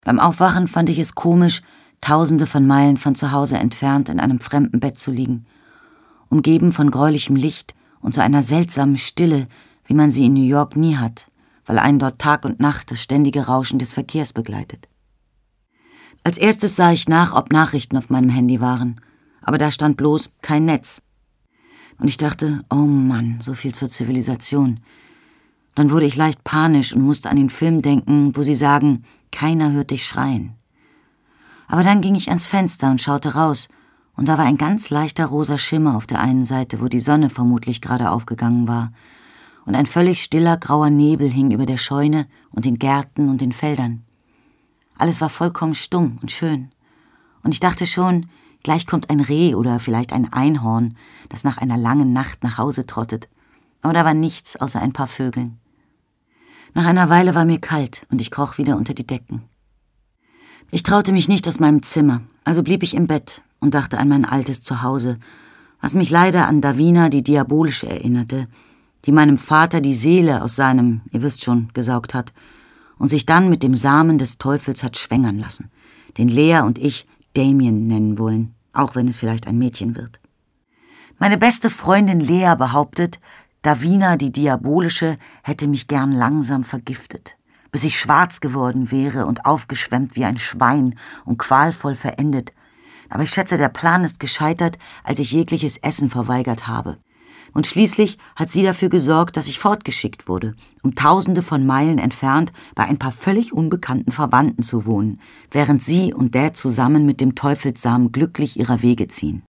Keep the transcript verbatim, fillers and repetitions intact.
Beim Aufwachen fand ich es komisch, tausende von Meilen von zu Hause entfernt in einem fremden Bett zu liegen, umgeben von gräulichem Licht und so einer seltsamen Stille, wie man sie in New York nie hat, weil einen dort Tag und Nacht das ständige Rauschen des Verkehrs begleitet. Als erstes sah ich nach, ob Nachrichten auf meinem Handy waren, aber da stand bloß kein Netz. Und ich dachte, oh Mann, so viel zur Zivilisation. Dann wurde ich leicht panisch und musste an den Film denken, wo sie sagen, keiner hört dich schreien. Aber dann ging ich ans Fenster und schaute raus, und da war ein ganz leichter rosa Schimmer auf der einen Seite, wo die Sonne vermutlich gerade aufgegangen war, und ein völlig stiller grauer Nebel hing über der Scheune und den Gärten und den Feldern. Alles war vollkommen stumm und schön, und ich dachte schon, gleich kommt ein Reh oder vielleicht ein Einhorn, das nach einer langen Nacht nach Hause trottet, aber da war nichts außer ein paar Vögeln. Nach einer Weile war mir kalt und ich kroch wieder unter die Decken. Ich traute mich nicht aus meinem Zimmer, also blieb ich im Bett und dachte an mein altes Zuhause, was mich leider an Davina, die Diabolische, erinnerte, die meinem Vater die Seele aus seinem, ihr wisst schon, gesaugt hat und sich dann mit dem Samen des Teufels hat schwängern lassen, den Lea und ich Damien nennen wollen, auch wenn es vielleicht ein Mädchen wird. Meine beste Freundin Lea behauptet, Davina, die Diabolische, hätte mich gern langsam vergiftet, bis ich schwarz geworden wäre und aufgeschwemmt wie ein Schwein und qualvoll verendet. Aber ich schätze, der Plan ist gescheitert, als ich jegliches Essen verweigert habe. Und schließlich hat sie dafür gesorgt, dass ich fortgeschickt wurde, um tausende von Meilen entfernt bei ein paar völlig unbekannten Verwandten zu wohnen, während sie und Dad zusammen mit dem Teufelssamen glücklich ihrer Wege ziehen.